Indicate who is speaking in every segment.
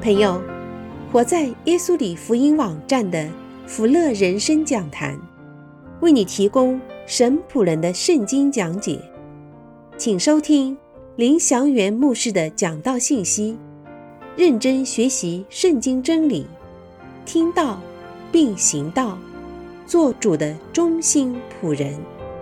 Speaker 1: 朋友，活在耶稣里福音网站的福乐人生讲坛，为你提供神仆人的圣经讲解，请收听林祥元牧师的讲道信息，认真学习圣经真理，听道并行道，做主的忠心仆人。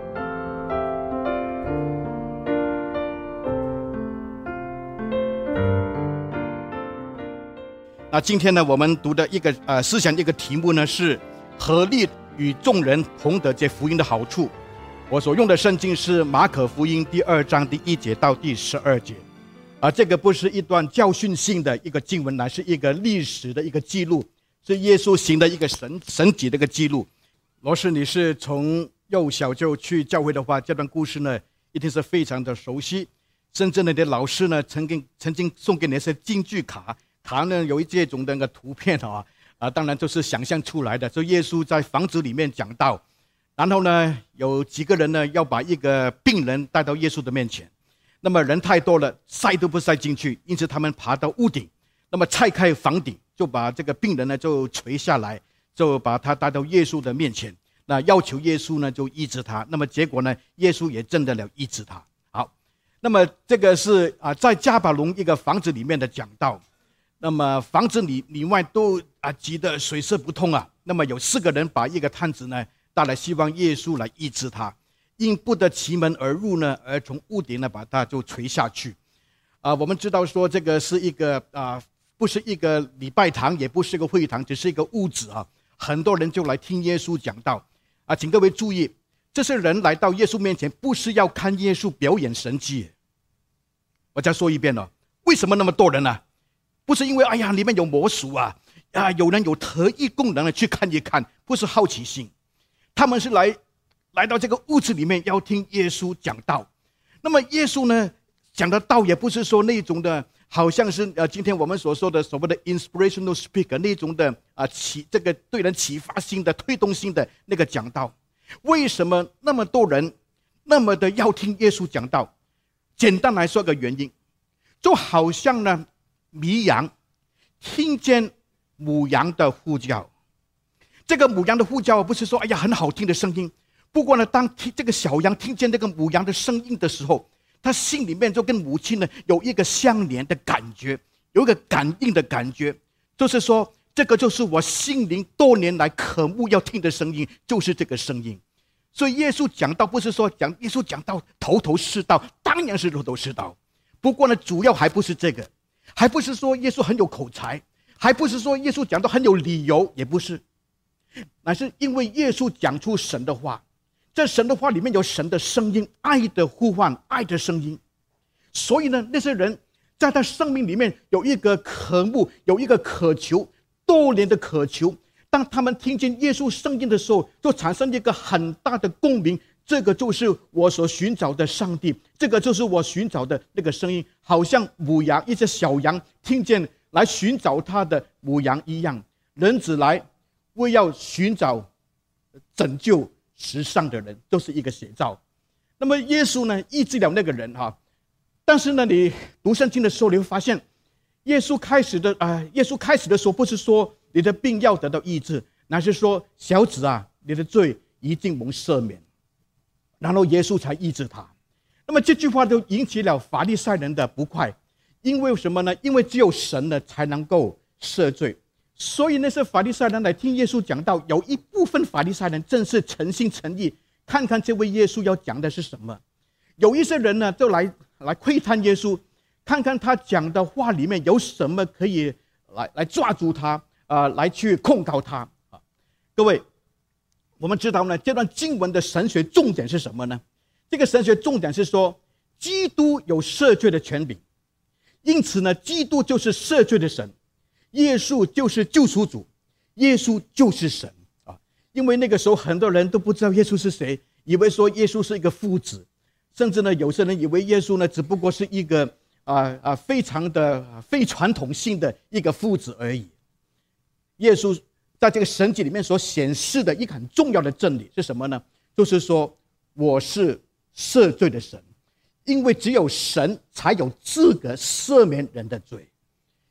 Speaker 2: 那今天呢，我们读的一个思想一个题目呢是合力与众人同得这福音的好处。我所用的圣经是马可福音第2章第1节到第12节。这个不是一段教训性的一个经文，乃是一个历史的一个记录，是耶稣行的一个神迹的一个记录。若是你是从幼小就去教会的话，这段故事呢一定是非常的熟悉，甚至你的老师呢曾经送给你一些金句卡呢有这种的图片当然就是想象出来的。就耶稣在房子里面讲道，然后呢有几个人呢要把一个病人带到耶稣的面前，那么人太多了，塞都不塞进去，因此他们爬到屋顶，那么拆开房顶，就把这个病人呢就垂下来，就把他带到耶稣的面前，那要求耶稣呢就医治他。那么结果呢，耶稣也真的了医治他。好，那么这个是在迦百农一个房子里面的讲道。那么房子里外都挤得水泄不通那么有4个人把一个摊子呢带来，希望耶稣来医治他，因不得其门而入呢，而从屋顶呢把他就垂下去。我们知道说这个是一个不是一个礼拜堂，也不是一个会堂，只是一个屋子很多人就来听耶稣讲道请各位注意，这些人来到耶稣面前不是要看耶稣表演神迹。我再说一遍为什么那么多人呢？不是因为里面有魔术有人有特异功能去看一看，不是好奇心，他们是来到这个屋子里面要听耶稣讲道。那么耶稣呢讲的道也不是说那种的好像是今天我们所说的所谓的 inspirational speaker 那种的这个对人启发性的推动性的那个讲道。为什么那么多人那么的要听耶稣讲道？简单来说个原因，就好像呢迷羊听见母羊的呼叫，这个母羊的呼叫不是说很好听的声音，不过呢当这个小羊听见这个母羊的声音的时候，他心里面就跟母亲呢有一个相连的感觉，有一个感应的感觉，就是说这个就是我心灵多年来渴慕要听的声音，就是这个声音。所以耶稣讲道不是说耶稣讲道头头是道，当然是头头是道，不过呢主要还不是这个，还不是说耶稣很有口才，还不是说耶稣讲道很有理由，也不是，乃是因为耶稣讲出神的话，这神的话里面有神的声音，爱的呼唤，爱的声音。所以呢那些人在他生命里面有一个渴慕，有一个渴求，多年的渴求，当他们听见耶稣声音的时候，就产生一个很大的共鸣，这个就是我所寻找的上帝，这个就是我寻找的那个声音，好像母羊一只小羊听见来寻找他的母羊一样。人子来为要寻找拯救世上的人，都是一个写照。那么耶稣呢医治了那个人但是呢你读圣经的时候，你会发现耶稣开始的时候不是说你的病要得到医治，乃是说小子你的罪一定蒙赦免，然后耶稣才医治他。那么这句话就引起了法利赛人的不快，因为什么呢？因为只有神呢才能够赦罪。所以那些法利赛人来听耶稣讲道，有一部分法利赛人正是诚心诚意看看这位耶稣要讲的是什么，有一些人呢就来窥探耶稣，看看他讲的话里面有什么可以来抓住他来去控告他各位，我们知道呢这段经文的神学重点是什么呢？这个神学重点是说基督有赦罪的权柄，因此呢基督就是赦罪的神，耶稣就是救赎主，耶稣就是神因为那个时候很多人都不知道耶稣是谁，以为说耶稣是一个父子，甚至呢有些人以为耶稣呢只不过是一个非常的非传统性的一个父子而已。耶稣在这个神迹里面所显示的一个很重要的真理是什么呢？就是说我是赦罪的神，因为只有神才有资格赦免人的罪。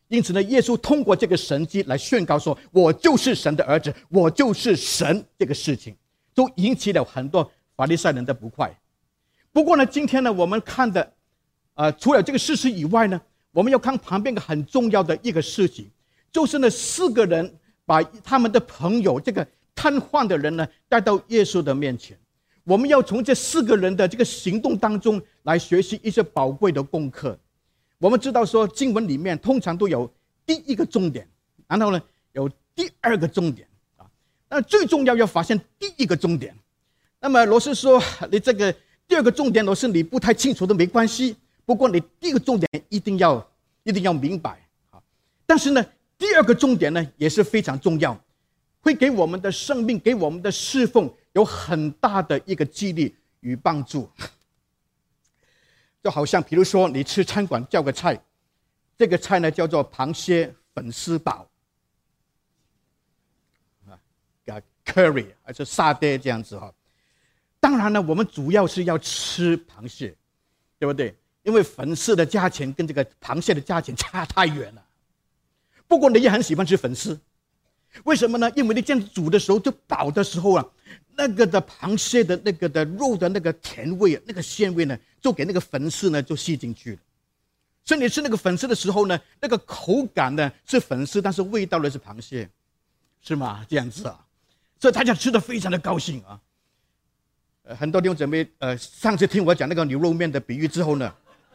Speaker 2: 因此呢，耶稣通过这个神迹来宣告说，我就是神的儿子，我就是神，这个事情都引起了很多法利赛人的不快。不过呢，今天呢，我们看的除了这个事实以外呢，我们要看旁边一个很重要的一个事情，就是呢，4个人把他们的朋友这个瘫痪的人呢带到耶稣的面前。我们要从这4个人的这个行动当中来学习一些宝贵的功课。我们知道说，经文里面通常都有第一个重点，然后呢有第二个重点啊。那最重要发现第一个重点。那么罗斯说，你这个第二个重点，罗斯你不太清楚都没关系，不过你第一个重点一定要明白啊。但是呢，第二个重点呢也是非常重要，会给我们的生命、给我们的侍奉有很大的一个激励与帮助。就好像比如说你吃餐馆叫个菜，这个菜呢叫做螃蟹粉丝煲，curry 还是沙爹这样子哈。当然呢，我们主要是要吃螃蟹，对不对？因为粉丝的价钱跟这个螃蟹的价钱差太远了。不过你也很喜欢吃粉丝，为什么呢？因为你这样煮的时候，就煲的时候啊，那个的螃蟹的那个的肉的那个甜味、那个鲜味呢，就给那个粉丝呢就吸进去了。所以你吃那个粉丝的时候呢，那个口感呢是粉丝，但是味道呢是螃蟹，是吗？这样子啊，所以大家吃得非常的高兴啊。很多弟兄姊妹，上次听我讲那个牛肉面的比喻之后呢，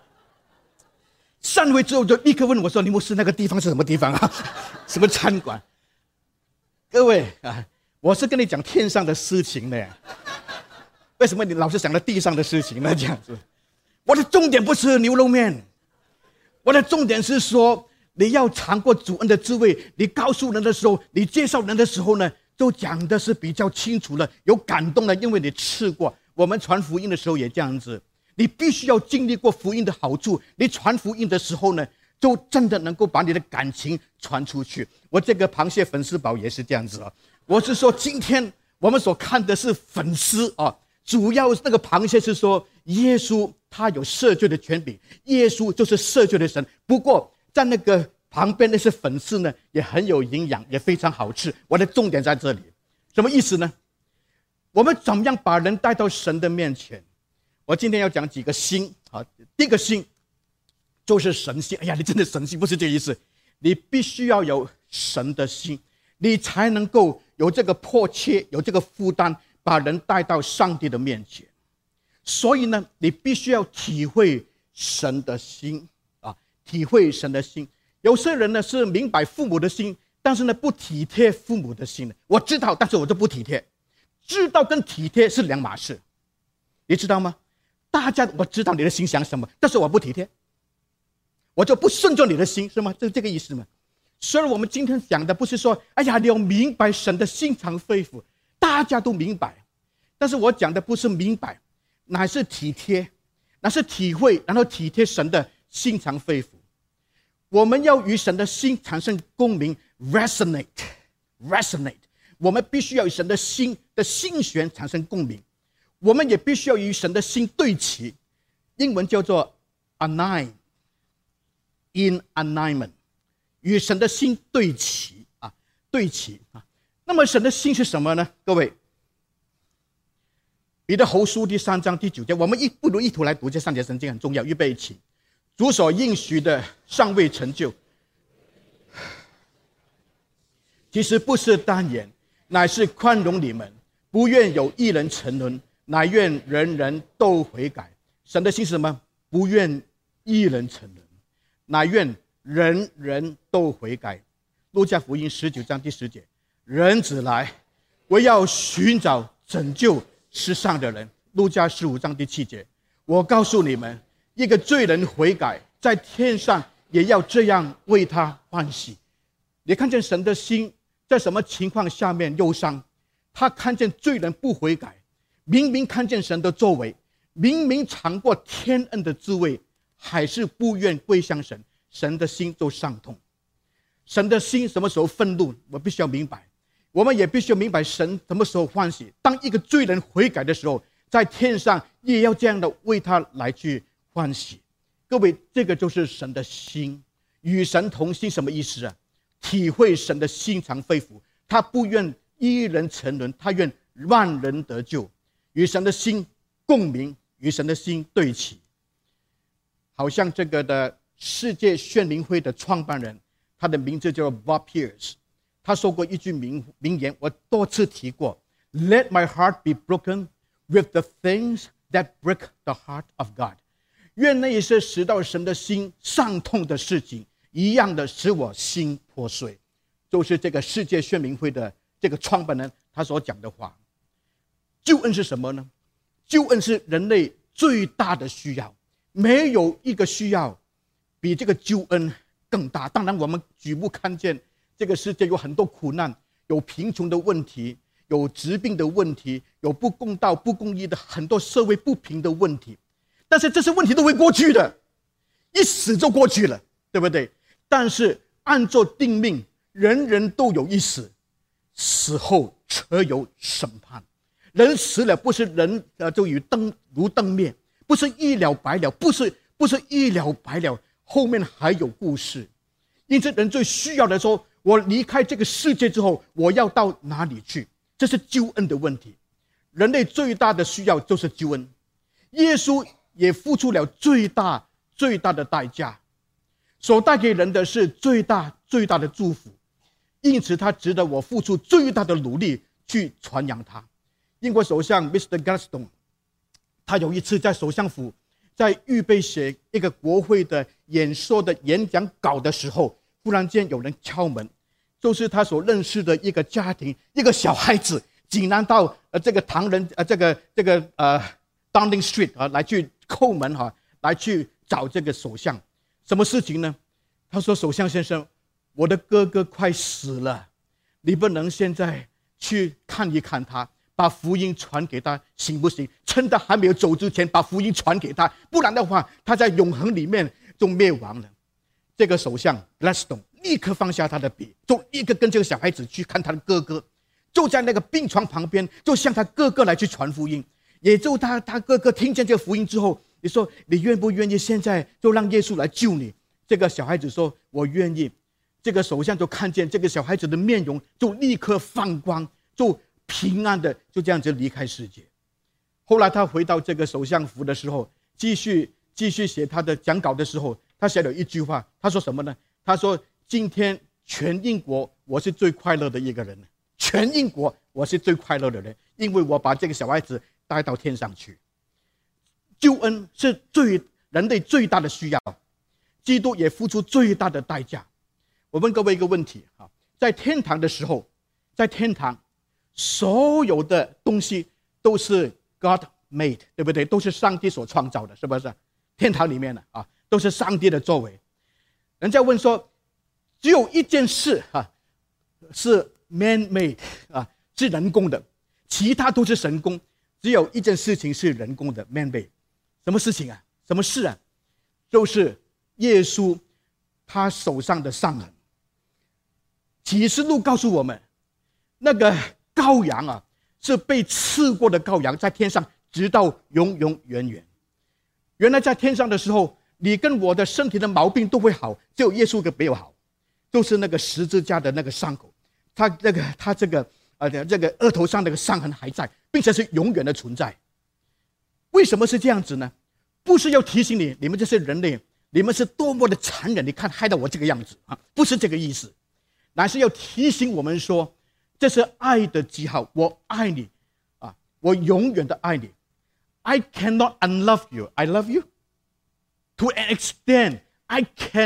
Speaker 2: 散会之后就立刻问我说：“你牧师，那个地方是什么地方啊？什么餐馆？”各位啊，我是跟你讲天上的事情呢，为什么你老是想到地上的事情呢？这样子，我的重点不是牛肉面，我的重点是说，你要尝过主恩的滋味。你告诉人的时候，你介绍人的时候呢，就讲的是比较清楚了，有感动了，因为你吃过。我们传福音的时候也这样子，你必须要经历过福音的好处，你传福音的时候呢，就真的能够把你的感情传出去。我这个螃蟹粉丝煲也是这样子啊。我是说，今天我们所看的是粉丝啊，主要那个螃蟹是说耶稣他有赦罪的权柄，耶稣就是赦罪的神。不过在那个旁边那些粉丝呢，也很有营养，也非常好吃。我的重点在这里，什么意思呢？我们怎么样把人带到神的面前？我今天要讲几个心啊。第一个心就是神心。哎呀，你真的神心，不是这个意思。你必须要有神的心，你才能够有这个迫切，有这个负担，把人带到上帝的面前。所以呢，你必须要体会神的心啊，体会神的心。有些人呢是明白父母的心，但是呢不体贴父母的心。我知道，但是我就不体贴。知道跟体贴是两码事，你知道吗？我知道你的心想什么，但是我不体贴，我就不顺着你的心，是吗？这个意思吗？所以我们今天讲的不是说，哎呀，你要明白神的心肠肺腑，大家都明白。但是我讲的不是明白，乃是体贴，乃是体会，然后体贴神的心肠肺腑。我们要与神的心产生共鸣 ，resonate。我们必须要与神的心的心弦产生共鸣，我们也必须要与神的心对齐，英文叫做 align， in alignment， 与神的心对齐啊，对齐啊。那么神的心是什么呢？各位，彼得后书第3章第9节，我们不如一同来读这3节圣经，很重要。预备一起，主所应许的尚未成就，其实不是单言，乃是宽容你们，不愿有一人沉沦，乃愿人人都悔改。神的心是什么？不愿一人沉沦，乃愿人人都悔改。路加福音19章第10节，人子来，我要寻找拯救世上的人。路加15章第7节，我告诉你们，一个罪人悔改，在天上也要这样为他欢喜。你看见神的心在什么情况下面忧伤？他看见罪人不悔改，明明看见神的作为，明明尝过天恩的滋味，还是不愿归向神，神的心就伤痛。神的心什么时候愤怒？我必须要明白，我们也必须要明白神什么时候欢喜。当一个罪人悔改的时候，在天上也要这样的为他来去欢喜。各位，这个就是神的心。 与神同心什么意思啊？体会神的心肠肺腑，他不愿一人沉沦，他愿万人得救，与神的心共鸣，与神的心对齐。好像这个的世界宣灵会的创办人，他的名字叫 Bob Pierce， 他说过一句名言，我多次提过 Let my heart be broken with the things that break the heart of God， 愿那些使到神的心伤痛的事情一样的使我心破碎。就是这个世界宣明会的这个创办人他所讲的话。救恩是什么呢？救恩是人类最大的需要，没有一个需要比这个救恩更大。当然我们举目看见这个世界有很多苦难，有贫穷的问题，有疾病的问题，有不公道不公义的很多社会不平的问题，但是这些问题都会过去的，一死就过去了，对不对？但是按照定命，人人都有一死，死后则有审判。人死了，不是人就如灯灭，不是一了百了，不是一了百了，后面还有故事。因此人最需要的说，我离开这个世界之后，我要到哪里去？这是救恩的问题。人类最大的需要就是救恩，耶稣也付出了最大的代价，所带给人的是最大的祝福，因此他值得我付出最大的努力去传扬他。英国首相 Mr. Gladstone， 他有一次在首相府在预备写一个国会的演说的演讲稿的时候，忽然间有人敲门，就是他所认识的一个家庭，一个小孩子竟然到这个唐人Downing Street 来去叩门来去找这个首相。什么事情呢？他说，首相先生，我的哥哥快死了，你不能现在去看一看他，把福音传给他行不行？趁他还没有走之前把福音传给他，不然的话他在永恒里面就灭亡了。这个首相 Gladstone 立刻放下他的笔，就立刻跟这个小孩子去看他的哥哥，就在那个病床旁边，就向他哥哥来去传福音。也就他哥哥听见这个福音之后，你说你愿不愿意现在就让耶稣来救你？这个小孩子说我愿意。这个首相就看见这个小孩子的面容就立刻放光，就平安的就这样子离开世界。后来他回到这个首相府的时候，继续写他的讲稿的时候，他写了一句话，他说什么呢？他说，今天全英国我是最快乐的一个人，全英国我是最快乐的人，因为我把这个小孩子带到天上去。救恩是人类最大的需要，基督也付出最大的代价。我问各位一个问题，在天堂的时候，在天堂所有的东西都是 God made， 对不对？都是上帝所创造的，是不是？天堂里面的都是上帝的作为。人家问说，只有一件事是 man made 是人工的，其他都是神工，只有一件事情是人工的 man made。什么事情啊？什么事啊？就是耶稣他手上的伤痕。启示录告诉我们，那个羔羊是被刺过的羔羊，在天上直到永永远远。原来在天上的时候，你跟我的身体的毛病都会好，只有耶稣没有好，就是那个十字架的那个伤口，他这个额头上那个伤痕还在，并且是永远的存在。为什么是这样子呢？不是要提醒你们这些人类，你们是多么的残忍，你看害到我这个样子不是这个意思，乃是要提醒我们说，这是爱的记号，我爱你我永远的爱你。I cannot unlove you. I love you. To an extent, I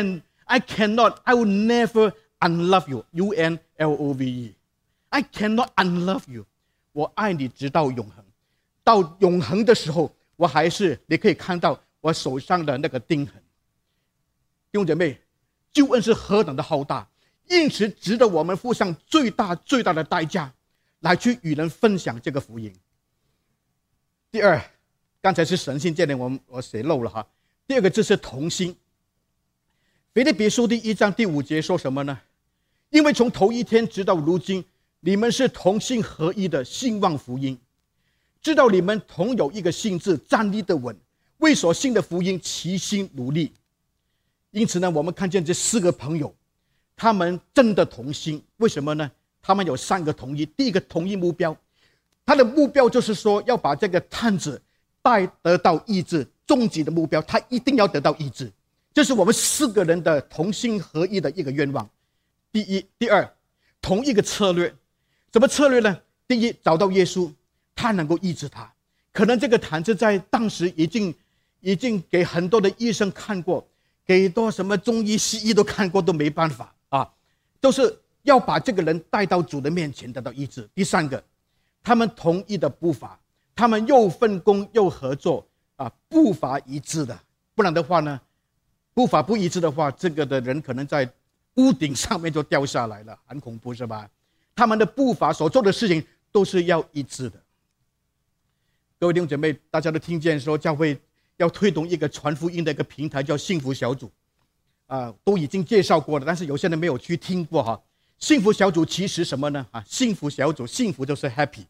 Speaker 2: will never unlove you. U-N-L-O-V-E. I cannot unlove you. 我爱你直到永恒。到永恒的时候，我还是你可以看到我手上的那个钉痕。弟兄姐妹，救恩是何等的浩大，因此值得我们付上最大的代价，来去与人分享这个福音。第二，刚才是神性，这点我写漏了第二个字是同心。腓立比书第1章第5节说什么呢？因为从头一天直到如今，你们是同心合一的兴旺福音，知道你们同有一个性质，站立的稳，为所信的福音齐心努力。 因此呢，我们看见这4个朋友，他们真的同心。为什么呢？他们有3个同意。第一个同一目标，他的目标就是说要把这个探子得到医治，终极的目标，他一定要得到医治。这是我们4个人的同心合一的一个愿望。第一，第二，同一个策略。什么策略呢？第一，找到耶稣，他能够医治他。可能这个坛子在当时已经给很多的医生看过，给多什么中医西医都看过，都没办法啊，都是要把这个人带到主的面前得到医治。第三个，他们同一的步伐，他们又分工又合作啊，步伐一致的。不然的话呢，步伐不一致的话，这个的人可能在屋顶上面就掉下来了，很恐怖是吧？他们的步伐所做的事情都是要一致的。各位弟兄姐妹，大家都听见说教会要推动一个传福音的一个平台，叫幸福小组都已经介绍过了，但是有些人没有去听过哈。幸福小组其实什么呢？幸福小组，幸福就是 happy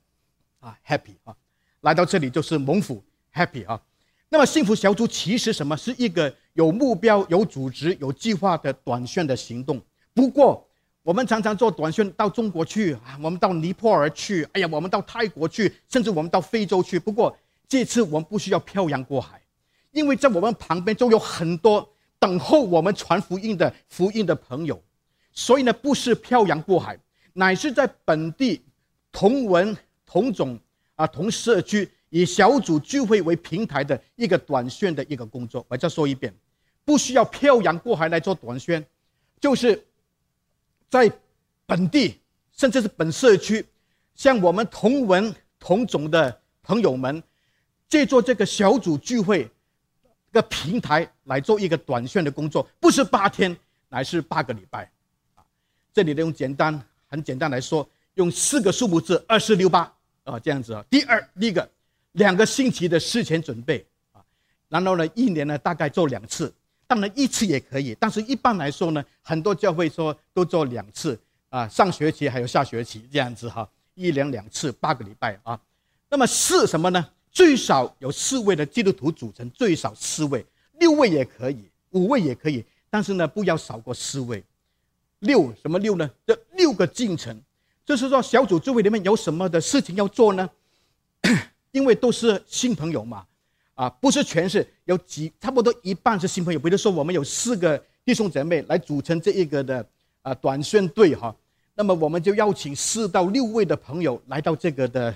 Speaker 2: happy 来到这里就是蒙福 happy 那么幸福小组其实什么？是一个有目标、有组织、有计划的短宣的行动。不过我们常常做短宣到中国去我们到尼泊尔去，我们到泰国去，甚至我们到非洲去。不过这次我们不需要漂洋过海，因为在我们旁边就有很多等候我们传福音的朋友。所以呢，不是漂洋过海，乃是在本地同文同种同社区，以小组聚会为平台的一个短宣的一个工作。我再说一遍，不需要漂洋过海来做短宣，就是在本地甚至是本社区，像我们同文同种的朋友们，借助这个小组聚会的平台来做一个短宣的工作，不是8天，乃是8个礼拜。这里的用很简单来说，用4个数目字2668这样子第一个2个星期的事前准备然后呢1年呢大概做2次，当然1次也可以，但是一般来说呢，很多教会说都做2次上学期还有下学期这样子1年2次8个礼拜那么4什么呢？最少有4位的基督徒组成，最少4位，6位也可以，5位也可以，但是呢不要少过4位。什么6呢？这6个进程，就是说小组聚会里面有什么的事情要做呢？因为都是新朋友嘛不是全是，有差不多一半是新朋友。比如说我们有4个弟兄姐妹来组成这一个的短宣队那么我们就邀请4到6位的朋友来到这个的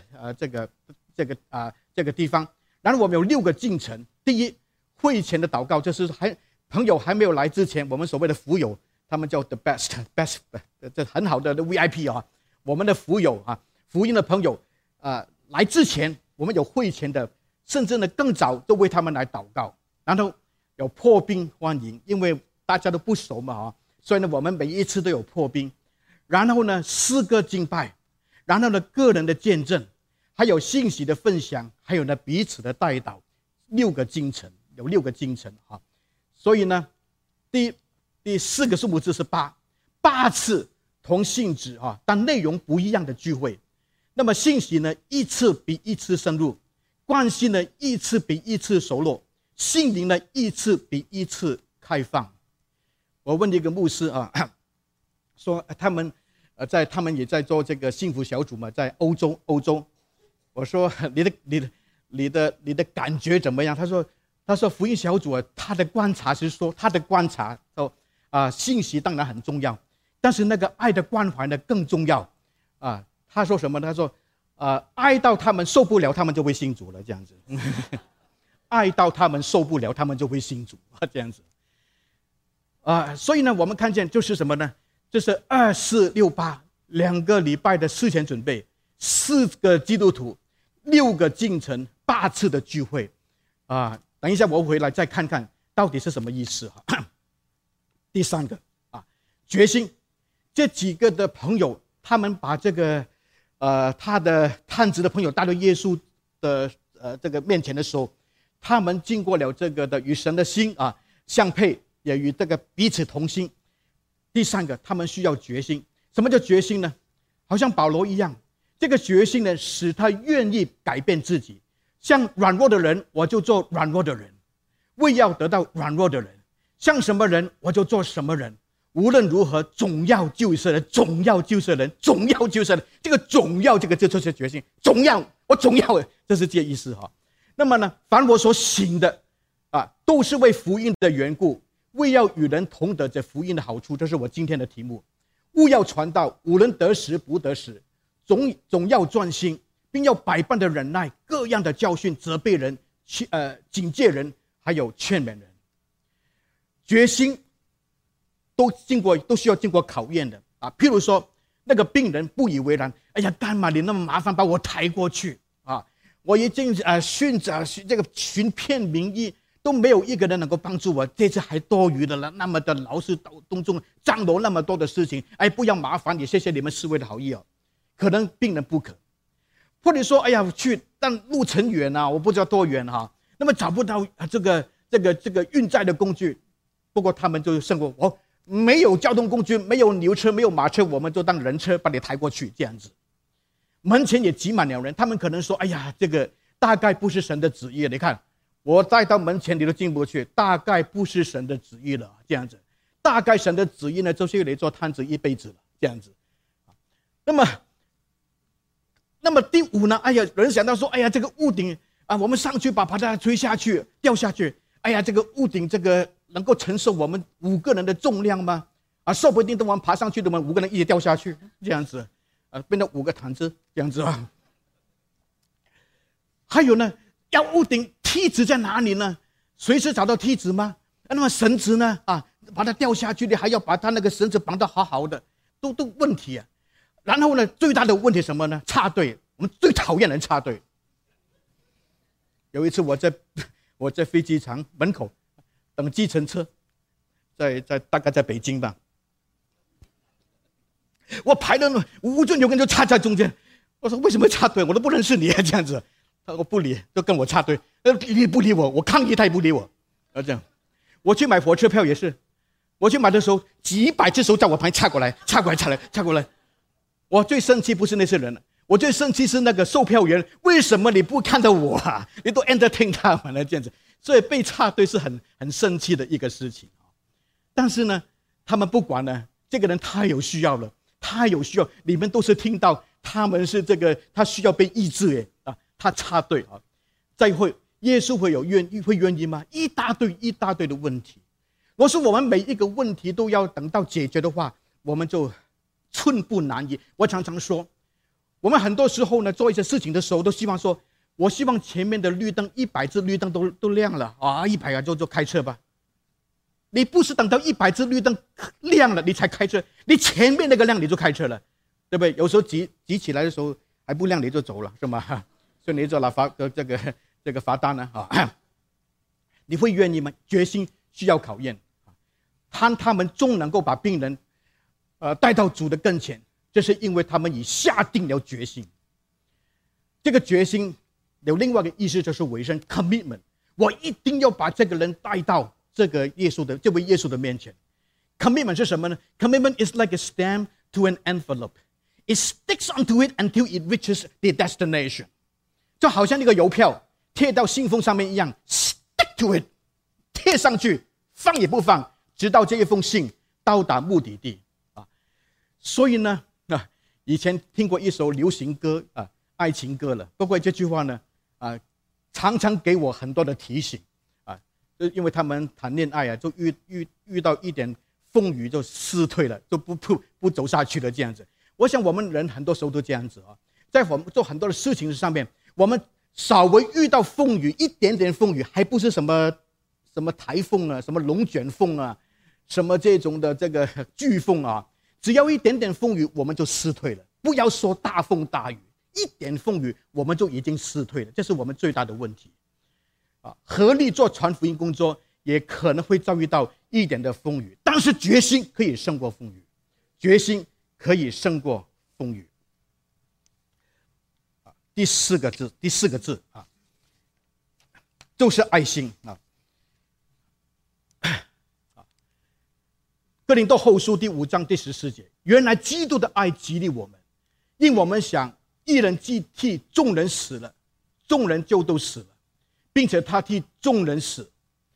Speaker 2: 这个地方，然后我们有6个进程。第一，会前的祷告，就是朋友还没有来之前，我们所谓的福友，他们叫 the best 这很好的 VIP 我们的福友福音的朋友来之前，我们有会前的，甚至呢更早都为他们来祷告，然后有破冰欢迎，因为大家都不熟嘛所以呢我们每一次都有破冰，然后呢诗歌敬拜，然后呢个人的见证，还有信息的分享，还有呢彼此的代祷，6个进程，有6个进程所以呢第4个数目字是8次同性质但内容不一样的聚会。那么信息呢一次比一次深入，关系呢一次比一次熟络，心灵呢一次比一次开放。我问一个牧师说他们也在做这个幸福小组嘛，在欧洲。我说你的感觉怎么样？他说福音小组他的观察说信息当然很重要，但是那个爱的关怀呢更重要他说什么呢？他说爱到他们受不了，他们就会信主了，这样子爱到他们受不了，他们就会信主这样子所以呢我们看见就是什么呢？就是2468 2个礼拜的事前准备，4个基督徒，6个进程，8次的聚会等一下我回来再看看到底是什么意思第3个决心。这几个的朋友，他们把这个他的探子的朋友带到耶稣的这个面前的时候，他们经过了这个的与神的心相配，也与这个彼此同心。第3个，他们需要决心。什么叫决心呢？好像保罗一样，这个决心呢使他愿意改变自己，像软弱的人我就做软弱的人，为要得到软弱的人， 像什么人我就做什么人，无论如何总要救世人，总要救世人，总要救世人。这个总要，这就是决心，总要，我总要，这是这个意思哈。那么呢，凡我所行的都是为福音的缘故，为要与人同得这福音的好处。这是我今天的题目。务要传道，无论得时不得时，总要专心，并要百般的忍耐，各样的教训、责备人、警戒人，还有劝勉人。决心都需要经过考验的譬如说，那个病人不以为然，哎呀，干嘛你那么麻烦把我抬过去我已经寻遍名医，都没有一个人能够帮助我，这次还多余的了，那么的劳师动众，张罗那么多的事情，不要麻烦你，谢谢你们侍卫的好意可能病人不可，或者说，哎呀去，但路程远我不知道多远那么找不到这个运载的工具。不过他们就生活，没有交通工具，没有牛车，没有马车，我们就当人车把你抬过去，这样子。门前也挤满了人，他们可能说：“哎呀，这个大概不是神的旨意。你看，我带到门前你都进不去，大概不是神的旨意了。这样子，大概神的旨意呢，就是你做摊子一辈子了，这样子。那么第五呢？哎呀，有人想到说：哎呀，这个屋顶我们上去把它推下去，掉下去。哎呀，这个屋顶能够承受我们5个人的重量吗？说不定等我们爬上去，我们5个人一起掉下去，这样子，变成5个毯子，这样子还有呢，要屋顶梯子在哪里呢？随时找到梯子吗？那么绳子呢？把它掉下去，你还要把它那个绳子绑得好好的，都问题然后呢，最大的问题什么呢？插队，我们最讨厌人插队。有一次我在飞机场门口等计程车，大概在北京吧。我排了无论有个人就插在中间，我说为什么插队？我都不认识你这样子。他说不理，就跟我插队。你不理我，我抗议他也不理我。这样，我去买火车票也是，我去买的时候几百只手在我旁边插过来。我最生气不是那些人，我最生气是那个售票员，为什么你不看到我你都 entertain 他们了这样子。所以被插队是很生气的一个事情。但是呢，他们不管呢，这个人太有需要了，你们都是听到他们是他需要被医治他插队再会耶稣会愿意吗？一大堆的问题。若是我们每一个问题都要等到解决的话，我们就寸步难移。我常常说，我们很多时候呢，做一些事情的时候，都希望说，我希望前面的绿灯100只绿灯都亮了100就开车吧。你不是等到100只绿灯亮了你才开车，你前面那个亮你就开车了，对不对？有时候急起来的时候还不亮你就走了，是吗？所以你就拿这个罚单你会愿意吗？决心需要考验。他们终能够把病人带到主的跟前，这是因为他们已下定了决心。这个决心有另外一个意思，就是委身 commitment， 我一定要把这个人带到这位耶稣的面前。 Commitment 是什么呢？ Commitment is like a stamp to an envelope. It sticks onto it until it reaches the destination. 就好像那个邮票贴到信封上面一样， stick to it， 贴上去，放也不放，直到这一封信到达目的地所以呢以前听过一首流行歌爱情歌了，不过这句话呢常常给我很多的提醒就因为他们谈恋爱就遇到一点风雨就失退了，就不走下去了这样子。我想我们人很多时候都这样子在我们做很多的事情上面，我们稍微遇到风雨，一点点风雨，还不是什么台风什么龙卷风什么这种的这个飓风只要一点点风雨我们就失退了。不要说大风大雨，一点风雨我们就已经失退了，这是我们最大的问题合力做传福音工作，也可能会遭遇到一点的风雨，但是决心可以胜过风雨，决心可以胜过风雨第四个字就是爱心哥林多后书第5章第14节，原来基督的爱激励我们，因我们想一人既替众人死了，众人就都死了，并且他替众人死，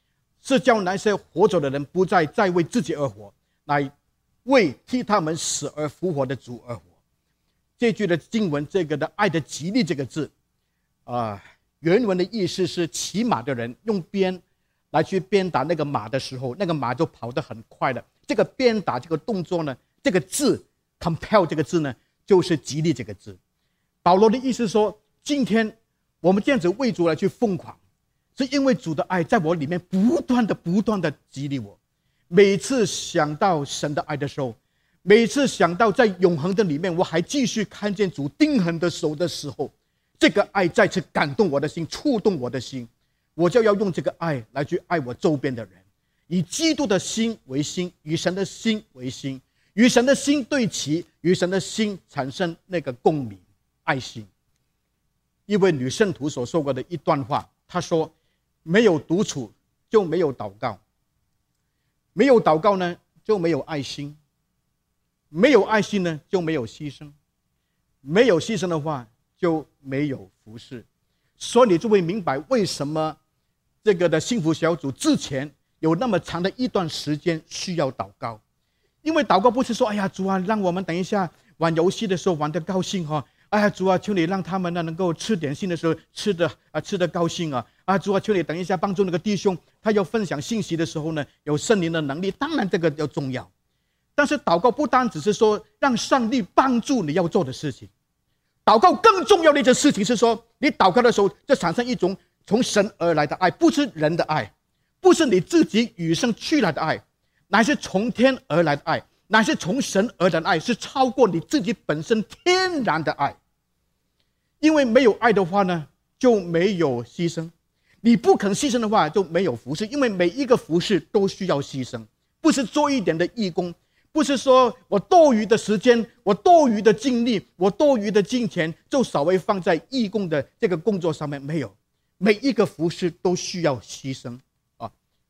Speaker 2: 是叫那些活着的人不再为自己而活，乃为替他们死而复活的主而活。这句的经文，这个的爱的激励这个字原文的意思是骑马的人用鞭来去鞭打那个马的时候，那个马就跑得很快了。这个鞭打这个动作呢，这个字 compel 这个字呢，就是激励这个字。保罗的意思说，今天我们这样子为主来去疯狂，是因为主的爱在我里面不断的激励我。每次想到神的爱的时候，每次想到在永恒的里面我还继续看见主钉痕的手的时候，这个爱再次感动我的心，触动我的心，我就要用这个爱来去爱我周边的人，以基督的心为心，与神的心为心，与神的心对齐，与神的心产生那个共鸣爱心。一位女圣徒所说过的一段话，她说，没有独处就没有祷告，没有祷告呢就没有爱心，没有爱心呢就没有牺牲，没有牺牲的话就没有服侍。所以你就会明白为什么这个的幸福小组之前有那么长的一段时间需要祷告。因为祷告不是说，哎呀主啊，让我们等一下玩游戏的时候玩得高兴哈，哎呀主啊，求你让他们呢能够吃点心的时候吃得高兴啊，主啊，求你等一下帮助那个弟兄，他要分享信息的时候呢有圣灵的能力，当然这个要重要。但是祷告不单只是说让上帝帮助你要做的事情，祷告更重要的一件事情是说，你祷告的时候就产生一种从神而来的爱，不是人的爱，不是你自己与生俱来的爱，乃是从天而来的爱，乃是从神而来的爱，是超过你自己本身天然的爱。因为没有爱的话呢，就没有牺牲，你不肯牺牲的话就没有服侍，因为每一个服侍都需要牺牲，不是做一点的义工，不是说我多余的时间，我多余的精力，我多余的金钱就稍微放在义工的这个工作上面，没有，每一个服事都需要牺牲啊。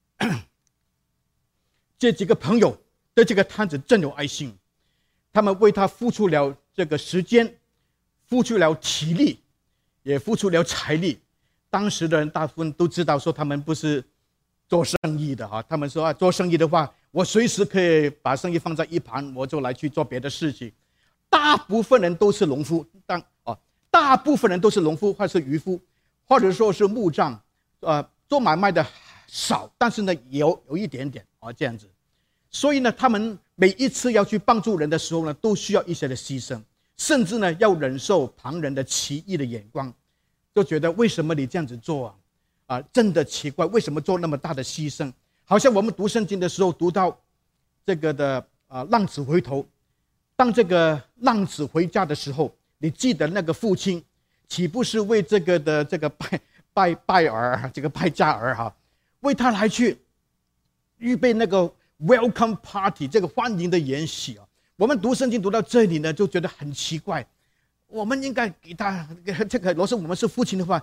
Speaker 2: 这几个朋友对这个摊子真有爱心，他们为他付出了这个时间，付出了体力，也付出了财力。当时的人大部分都知道说他们不是做生意的哈，他们说做生意的话，我随时可以把生意放在一旁，我就来去做别的事情。大部分人都是农夫，大部分人都是农夫，或是渔夫，或者说是木匠，做买卖的少，但是呢有一点点这样子。所以呢，他们每一次要去帮助人的时候呢，都需要一些的牺牲，甚至呢要忍受旁人的奇异的眼光，就觉得为什么你这样子做真的奇怪，为什么做那么大的牺牲？好像我们读圣经的时候读到这个的浪子回头，当这个浪子回家的时候，你记得那个父亲岂不是为这个的这个拜儿这个败家儿为他来去预备那个 welcome party 这个欢迎的筵席我们读圣经读到这里呢，就觉得很奇怪，我们应该给他这个，若是我们是父亲的话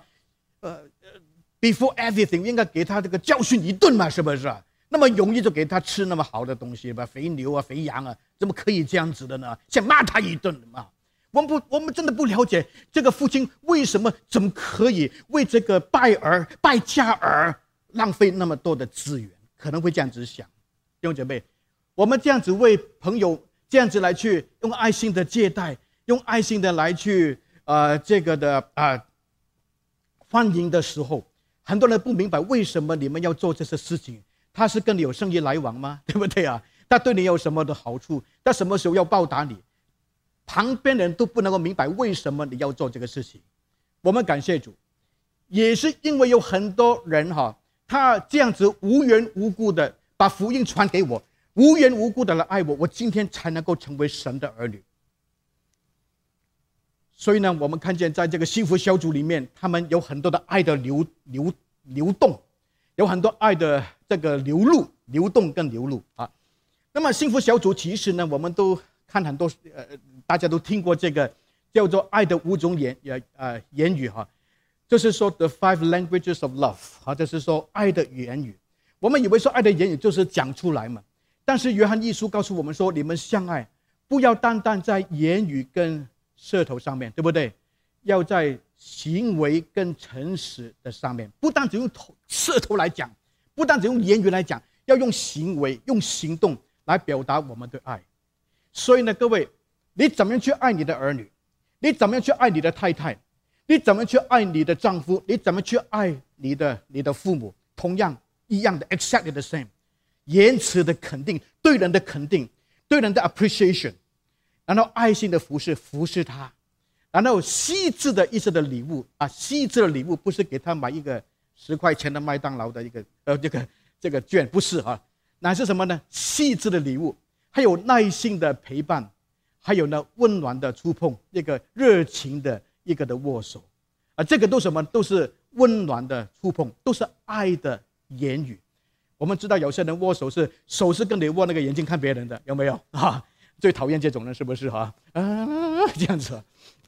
Speaker 2: before everything 应该给他这个教训一顿嘛，是不是那么容易就给他吃那么好的东西吧，肥牛肥羊怎么可以这样子的呢？想骂他一顿嘛。我们真的不了解这个父亲为什么怎么可以为这个败家儿浪费那么多的资源，可能会这样子想。弟兄姐妹，我们这样子为朋友这样子来去用爱心的接待，用爱心的来去这个的欢迎的时候，很多人不明白为什么你们要做这些事情。他是跟你有生意来往吗？对不对他对你有什么的好处？他什么时候要报答你？旁边人都不能够明白为什么你要做这个事情。我们感谢主，也是因为有很多人他这样子无缘无故的把福音传给我，无缘无故的来爱我，我今天才能够成为神的儿女。所以呢，我们看见在这个幸福小组里面，他们有很多的爱的流动，有很多爱的这个流动跟流露那么幸福小组其实呢，我们都看很多大家都听过这个叫做爱的5种言语就是说 the 5 languages of love 就是说爱的言语。我们以为说爱的言语就是讲出来嘛，但是约翰一书告诉我们说，你们相爱不要单单在言语跟舌头上面，对不对？要在行为跟诚实的上面，不单只用舌头来讲， 不但只用言语来讲，要用行为、用行动来表达我们的爱。所以呢，各位，你怎么样去爱你的儿女？你怎么样去爱你的太太？你怎么样去爱你的丈夫？你怎么去爱你的父母？同样一样的 ，exactly the same。言辞的肯定，对人的肯定，对人的 appreciation， 然后爱心的服侍他，然后细致的一些的礼物啊，细致的礼物不是给他买一个10块钱的麦当劳的一个这个券，不是啊，乃是什么呢？细致的礼物，还有耐心的陪伴，还有呢温暖的触碰，一个热情的一个的握手啊，这个都什么？都是温暖的触碰，都是爱的言语。我们知道有些人握手是跟你握那个眼睛看别人的，有没有啊？最讨厌这种人，是不是啊？这样子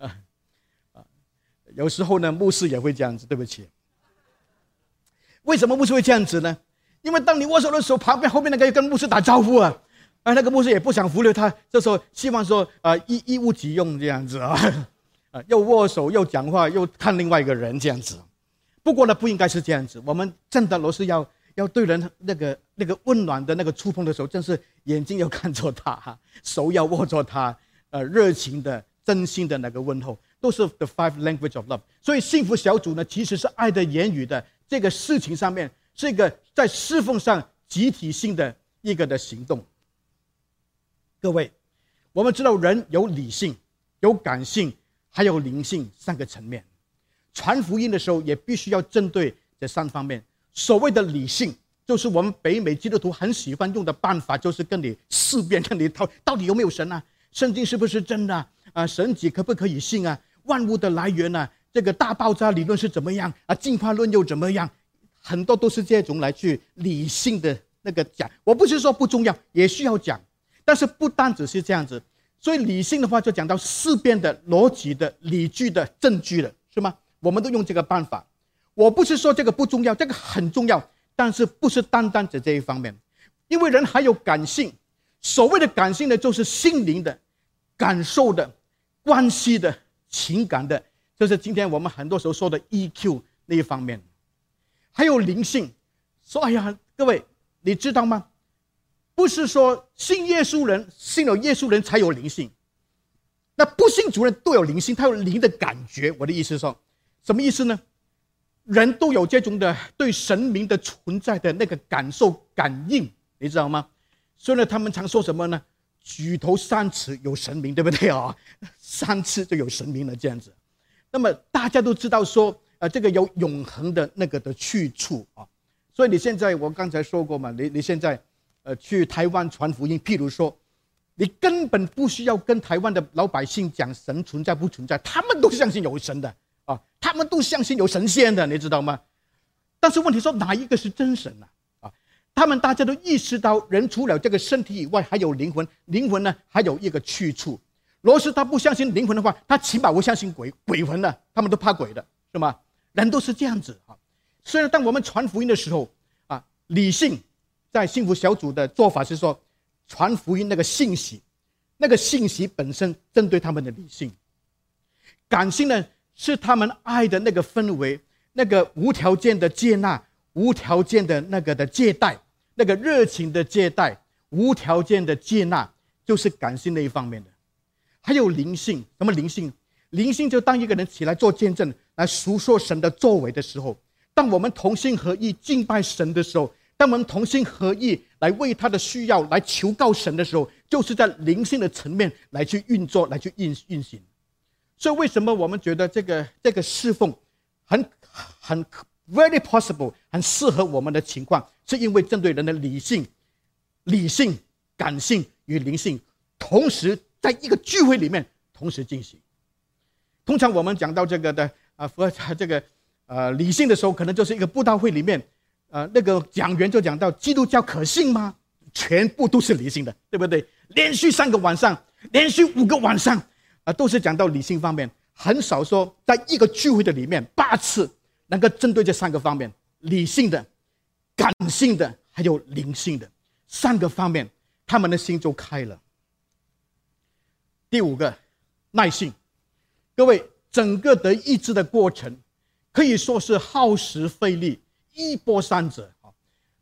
Speaker 2: 有时候呢，牧师也会这样子，对不起。为什么牧师会这样子呢？因为当你握手的时候，旁边后面那个跟牧师打招呼啊，那个牧师也不想忽略他，这时候希望说一物即用这样子又握手又讲话又看另外一个人这样子。不过呢，不应该是这样子。我们真的若是要对人那个温暖的那个触碰的时候，真是眼睛要看着他，手要握着他，热情的、真心的那个问候，都是 the 5 language of love。所以幸福小组呢，其实是爱的言语的这个事情上面，是一个在侍奉上集体性的一个的行动。各位，我们知道人有理性、有感性，还有灵性3个层面。传福音的时候，也必须要针对这3方面。所谓的理性，就是我们北美基督徒很喜欢用的办法，就是跟你思辨，跟你到底有没有神啊？圣经是不是真的啊？神迹可不可以信啊？万物的来源啊，这个大爆炸理论是怎么样啊？进化论又怎么样？很多都是这种来去理性的那个讲。我不是说不重要，也需要讲，但是不单只是这样子。所以理性的话，就讲到思辨的、逻辑的、理据的、证据的，是吗？我们都用这个办法。我不是说这个不重要，这个很重要，但是不是单单指这一方面。因为人还有感性，所谓的感性呢，就是心灵的、感受的、关系的、情感的，就是今天我们很多时候说的 EQ 那一方面。还有灵性，说哎呀，各位你知道吗？不是说信耶稣人、信了耶稣人才有灵性，那不信主人都有灵性，他有灵的感觉。我的意思是说，什么意思呢？人都有这种的对神明的存在的那个感受感应，你知道吗？所以呢，他们常说什么呢？举头3尺有神明，对不对啊？3次就有神明了这样子。那么大家都知道说，这个有永恒的那个的去处啊。所以你现在我刚才说过嘛，你现在去台湾传福音，譬如说，你根本不需要跟台湾的老百姓讲神存在不存在，他们都相信有神的。他们都相信有神仙的，你知道吗？但是问题说哪一个是真神啊？他们大家都意识到，人除了这个身体以外，还有灵魂，灵魂呢还有一个去处。若是他不相信灵魂的话，他起码会相信鬼魂的，他们都怕鬼的，是吗？人都是这样子啊。所以当我们传福音的时候理性在幸福小组的做法是说，传福音那个信息本身针对他们的理性，感性呢是他们爱的那个氛围，那个无条件的接纳，无条件的那个的接待，那个热情的接待，无条件的接纳，就是感性那一方面的。还有灵性，什么灵性？灵性就当一个人起来做见证，来述说神的作为的时候，当我们同心合意敬拜神的时候，当我们同心合意来为他的需要来求告神的时候，就是在灵性的层面来去运作，来去运行。所以为什么我们觉得这个侍奉很 very possible 很适合我们的情况，是因为针对人的理性、感性与灵性同时在一个聚会里面同时进行。通常我们讲到这个的理性的时候，可能就是一个布道会里面那个讲员就讲到基督教可信吗？全部都是理性的，对不对？连续3个晚上，连续5个晚上都是讲到理性方面，很少说在一个聚会的里面8次能够针对这3个方面，理性的、感性的还有灵性的3个方面，他们的心就开了。第5个，耐性。各位，整个得医治的过程可以说是耗时费力，一波三折。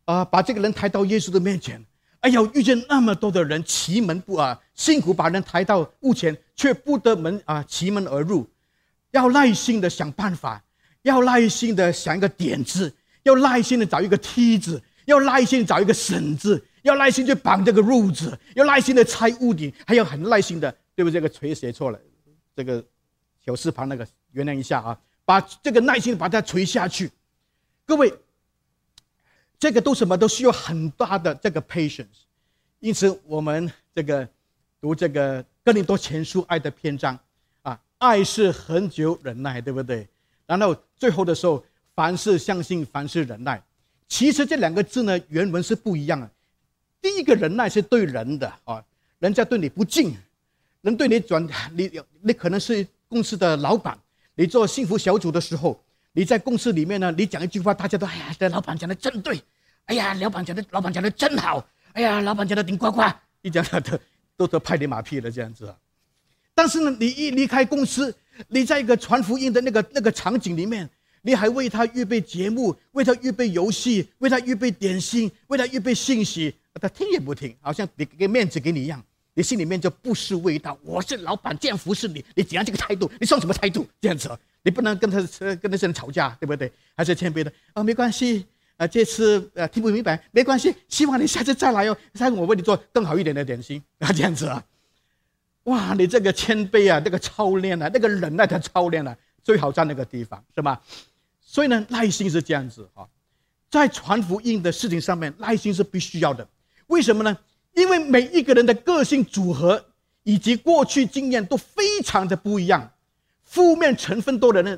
Speaker 2: 把这个人抬到耶稣的面前。哎呀，遇见那么多的人，其门不辛苦把人抬到屋前，却不得门其门而入。要耐心的想办法，要耐心的想一个点子，要耐心的找一个梯子，要耐心的找一个绳子，要耐心去绑这个褥子，要耐心的拆屋顶，还要很耐心的，对不对？这个锤写错了，这个小字旁那个原谅一下把这个耐心把它锤下去。各位，这个都什么都需要很大的这个 patience。因此我们这个读这个哥林多前书爱的篇章爱是恒久忍耐，对不对？然后最后的时候，凡事相信，凡事忍耐。其实这两个字呢，原文是不一样的。第一个忍耐是对人的人家对你不敬，人对你可能是公司的老板，你做幸福小组的时候，你在公司里面呢，你讲一句话，大家都哎呀，这老板讲的真对，哎呀，老板讲的真好，哎呀，老板讲的顶呱呱，一讲的都拍你马屁了这样子。但是呢，你一离开公司，你在一个传福音的那个场景里面，你还为他预备节目，为他预备游戏，为他预备点心，为他预备信息，他听也不听，好像给面子给你一样，你心里面就不是味道。我是老板，这样服侍你，你怎样这个态度？你算什么态度？这样子你不能跟那些人吵架，对不对？还是谦卑的没关系这次听不明白没关系，希望你下次再来下次我为你做更好一点的点心这样子哇，你这个谦卑那个操练那个忍耐的操练最好在那个地方，是吧？所以呢，耐心是这样子在传福音的事情上面，耐心是必须要的。为什么呢？因为每一个人的个性组合以及过去经验都非常的不一样，负面成分多的人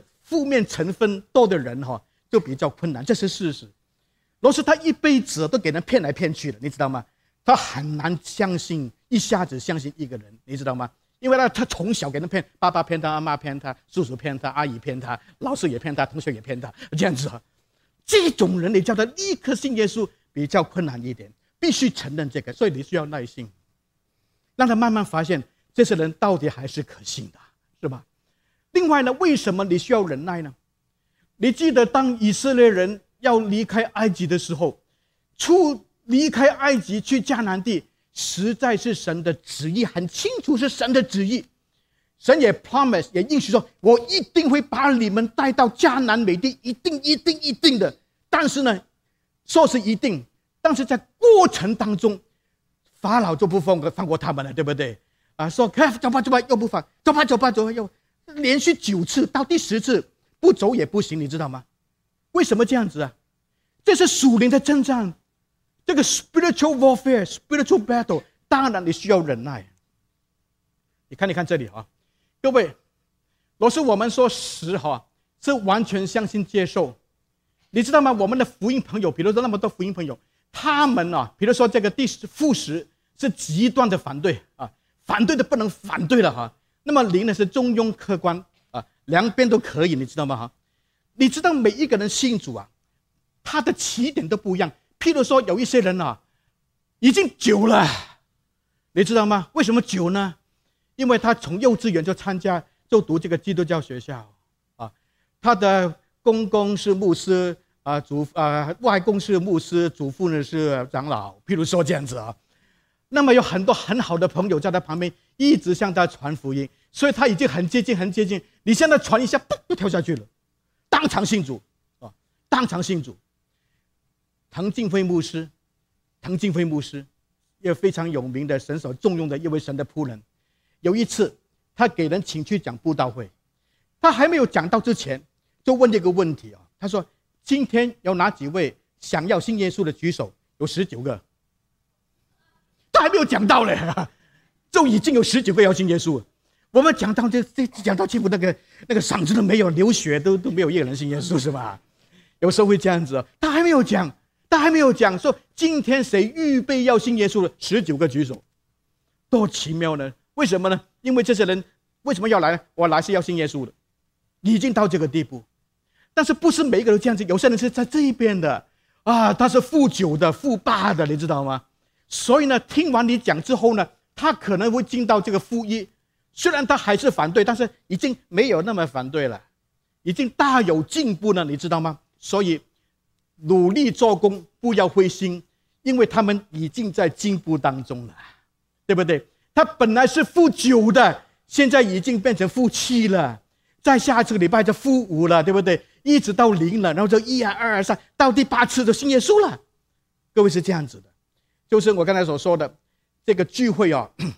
Speaker 2: 就比较困难，这是事实。若是他一辈子都给人骗来骗去的，你知道吗？他很难一下子相信一个人，你知道吗？因为他从小给人骗，爸爸骗他，阿妈骗他，叔叔骗他，阿姨骗他，老师也骗他，同学也骗他，这样子这种人你叫他立刻信耶稣比较困难一点，必须承认这个，所以你需要耐心，让他慢慢发现这些人到底还是可信的，是吧？另外呢，为什么你需要忍耐呢？你记得当以色列人要离开埃及的时候，离开埃及去迦南地，实在是神的旨意，很清楚是神的旨意。神也 promise 也应许说，我一定会把你们带到迦南美地，一定的。但是呢，说是一定，但是在过程当中，法老就不放过他们了，对不对？说走吧又不放，走吧又连续9次，到第10次不走也不行，你知道吗？为什么这样子这是属灵的征战，这个 spiritual warfare、spiritual battle， 当然你需要忍耐。你看这里各位，若是我们说10是完全相信接受，你知道吗？我们的福音朋友，比如说那么多福音朋友，他们比如说这个负10是极端的反对反对的不能反对了那么0呢是中庸客观两边都可以，你知道吗你知道每一个人信主他的起点都不一样。譬如说有一些人已经久了，你知道吗？为什么久呢？因为他从幼稚园就读这个基督教学校他的公公是牧师外公是牧师，祖父呢是长老，譬如说这样子那么有很多很好的朋友在他旁边一直向他传福音，所以他已经很接近。你现在传一下，就跳下去了，当场信主滕敬辉牧师也非常有名的，神所重用的一位神的仆人。有一次他给人请去讲布道会，他还没有讲到之前就问这个问题他说今天有哪几位想要信耶稣的举手？有19个。他还没有讲到嘞就已经有19个要信耶稣了。我们讲到几乎那个嗓子都没有，流血都没有一个人信耶稣，是吧？有时候会这样子他还没有讲说今天谁预备要信耶稣的19个举手，多奇妙呢？为什么呢？因为这些人为什么要来？我来是要信耶稣的，已经到这个地步。但是不是每一个人都这样子，有些人是在这一边的他是负9的负8的，你知道吗？所以呢，听完你讲之后呢，他可能会进到这个负1，虽然他还是反对，但是已经没有那么反对了，已经大有进步了，你知道吗？所以努力做工不要灰心，因为他们已经在进步当中了，对不对？他本来是负9的，现在已经变成负7了，在下这个礼拜就负5了，对不对？一直到0了，然后就1啊2啊3，到第8次就信耶稣了。各位是这样子的，就是我刚才所说的这个聚会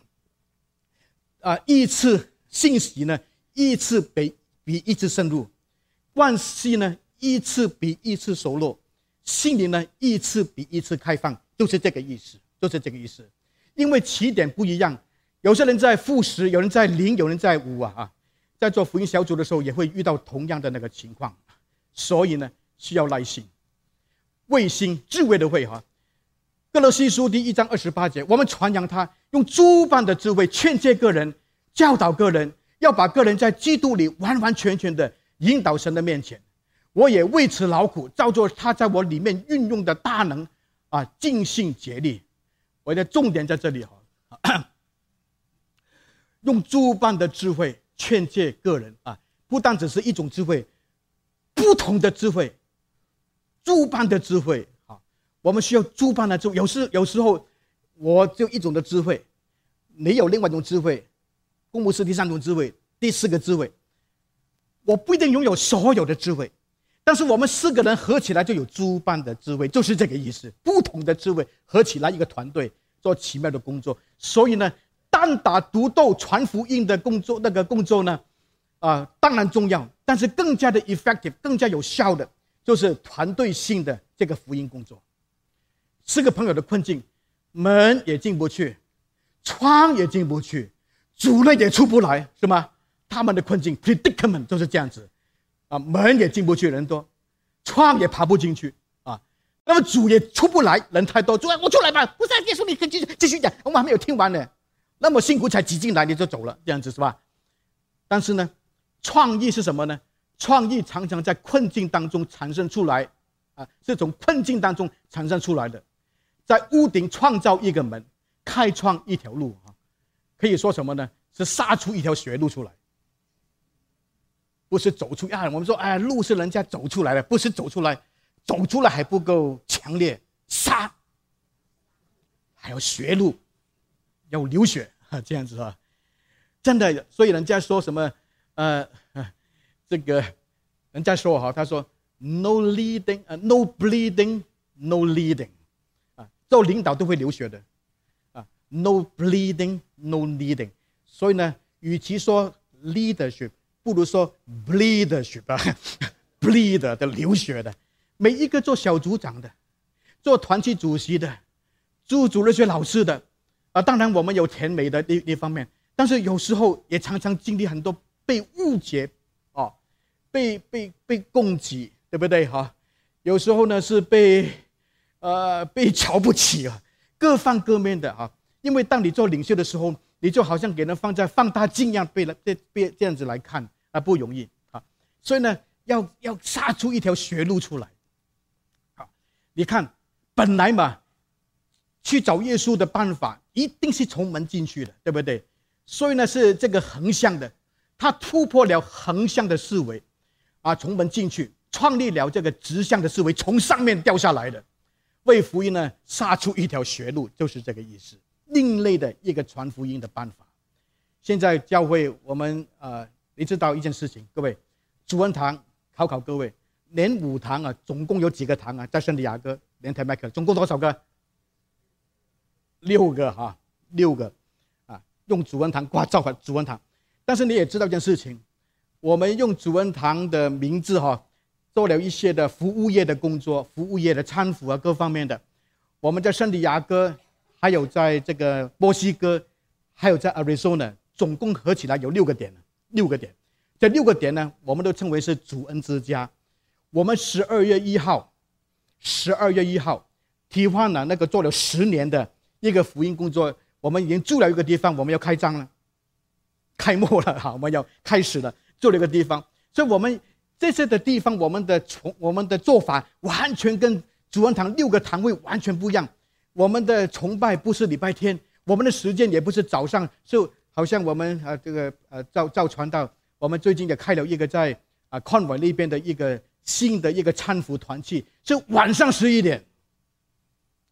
Speaker 2: 一次信息呢，一次比一次深入，关系呢一次比一次熟络，心灵呢一次比一次开放，就是这个意思，就是这个意思。因为起点不一样，有些人在负10，有人在0，有人在5在做福音小组的时候也会遇到同样的那个情况，所以呢需要耐心。慧心，智慧的慧歌罗西书第1章28节，我们传扬他，用诸般的智慧劝诫个人，教导个人，要把个人在基督里完完全全的引导神的面前。我也为此劳苦，照着他在我里面运用的大能尽心竭力。我的重点在这里用诸般的智慧劝诫个人不但只是一种智慧，不同的智慧，诸般的智慧我们需要诸般的智慧。有时候我就一种的智慧，你有另外一种智慧，公牧师第3种智慧，第4个智慧。我不一定拥有所有的智慧，但是我们4个人合起来就有诸般的智慧，就是这个意思。不同的智慧合起来一个团队做奇妙的工作。所以呢，单打独斗传福音的工作，那个工作呢当然重要，但是更加的 effective， 更加有效的就是团队性的这个福音工作。4个朋友的困境，门也进不去，窗也进不去，主人也出不来，是吗？他们的困境 predicament 就是这样子门也进不去，人多，窗也爬不进去那么主也出不来，人太多，主我出来吧，不是耶稣，你可以继续讲，我们还没有听完呢，那么辛苦才挤进来，你就走了，这样子是吧？但是呢，创意是什么呢？创意常常在困境当中产生出来是从困境当中产生出来的。在屋顶创造一个门，开创一条路可以说什么呢？是杀出一条血路出来，不是走出我们说路是人家走出来的，不是走出来还不够强烈，杀还要血路，要流血这样子真的。所以人家说什么这个人家说他说 no leading no bleeding no leading做领导都会流血的no bleeding no leading。 所以呢，与其说 leadership， 不如说 bleedership bleed 的流血的。每一个做小组长的，做团契主席的，做主日学老师的当然我们有甜美的一方面，但是有时候也常常经历很多被误解被攻击，对不对有时候呢是被瞧不起各方各面的因为当你做领袖的时候，你就好像给人放在放大镜一样被这样子来看不容易所以呢要杀出一条血路出来你看本来嘛，去找耶稣的办法一定是从门进去的，对不对？所以呢是这个横向的，他突破了横向的思维从门进去，创立了这个直向的思维，从上面掉下来的，为福音呢杀出一条血路，就是这个意思。另类的一个传福音的办法。现在教会我们你知道一件事情，各位，主恩堂考各位，连5堂总共有几个堂在圣地亚哥连台麦克总共多少个？6个6个用主恩堂造反主恩堂。但是你也知道一件事情，我们用主恩堂的名字做了一些的服务业的工作，服务业的搀扶各方面的。我们在圣地亚哥，还有在这个墨西哥，还有在 Arizona， 总共合起来有6个点。这6个点呢，我们都称为是主恩之家。我们12月1号提华呢那个做了10年的一个福音工作，我们已经住了一个地方，我们要开张了，开幕了我们要开始了，做了一个地方。所以我们这些的地方，我们的做法完全跟主恩堂6个堂会完全不一样。我们的崇拜不是礼拜天，我们的时间也不是早上，就好像我们这个赵传道，我们最近也开了一个在Conway那边的一个新的一个搀扶团契，是晚上11点，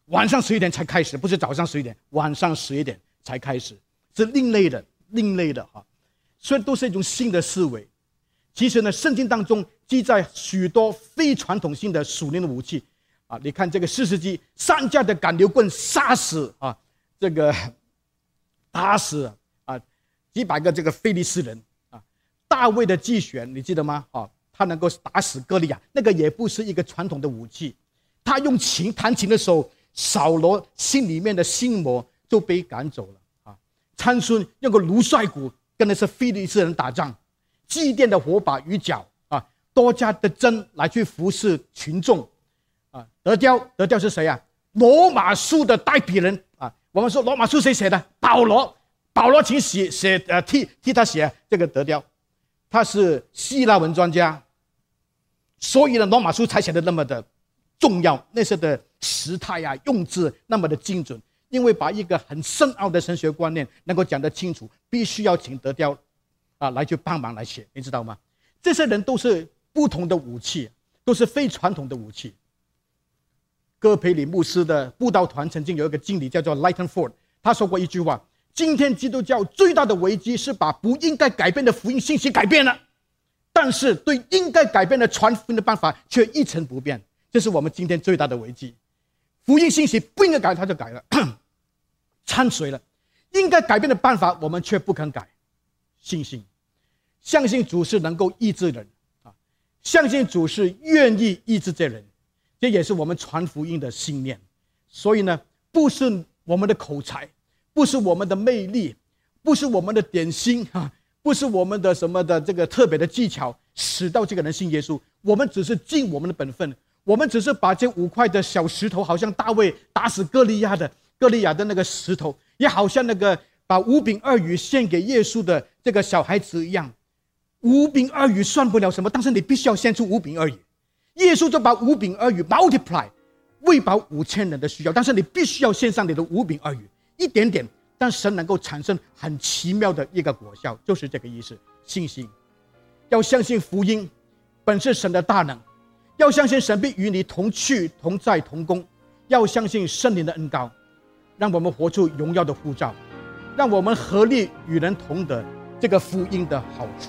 Speaker 2: 晚上11点才开始，不是早上11点，晚上11点才开始，是另类的哈。所以都是一种新的思维。其实呢，圣经当中记载许多非传统性的属灵的武器啊。你看这个4世纪3架的赶牛棍杀死啊，这个打死啊几百个这个非利士人啊。大卫的击拳你记得吗？啊，他能够打死歌利亚，那个也不是一个传统的武器。他用琴弹琴的时候，扫罗心里面的心魔就被赶走了啊。参孙用个卢帅骨跟那些非利士人打仗，祭奠的火把与脚啊，多加的针来去服侍群众啊。得雕是谁啊？罗马书的代笔人啊。我们说罗马书谁写的？保罗请替他写这个得雕，他是希腊文专家，所以呢罗马书才写的那么的重要，那时的时态啊用字那么的精准。因为把一个很深奥的神学观念能够讲得清楚，必须要请得雕啊来去帮忙来写，你知道吗？这些人都是不同的武器，都是非传统的武器。戈培里牧师的布道团曾经有一个经理叫做 Lighton Ford， 他说过一句话：今天基督教最大的危机是把不应该改变的福音信息改变了，但是对应该改变的传福音的办法却一成不变。这是我们今天最大的危机。福音信息不应该改，他就改了，掺水了。应该改变的办法，我们却不肯改。信心，相信主是能够医治人啊，相信主是愿意医治这人，这也是我们传福音的信念。所以呢，不是我们的口才，不是我们的魅力，不是我们的点心啊，不是我们的什么的这个特别的技巧，使到这个人信耶稣。我们只是尽我们的本分。我们只是把这5块的小石头，好像大卫打死歌利亚的那个石头，也好像那个把5饼2鱼献给耶稣的这个小孩子一样。5饼2鱼算不了什么，但是你必须要献出5饼2鱼。耶稣就把5饼2鱼 multiply， 喂饱5000人的需要，但是你必须要献上你的5饼2鱼，一点点，但神能够产生很奇妙的一个果效，就是这个意思。信心，要相信福音本是神的大能。要相信神必与你同去同在同工，要相信圣灵的恩膏，让我们活出荣耀的呼召，让我们合力与人同得这个福音的好处。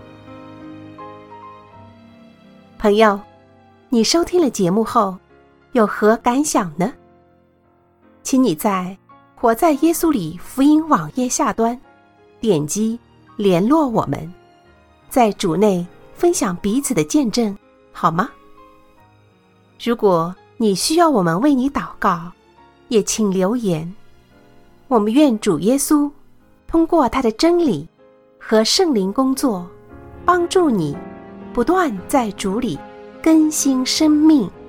Speaker 1: 朋友，你收听了节目后有何感想呢？请你在活在耶稣里福音网页下端点击联络我们，在主内分享彼此的见证，好吗？如果你需要我们为你祷告，也请留言。我们愿主耶稣通过他的真理和圣灵工作，帮助你不断在主里更新生命。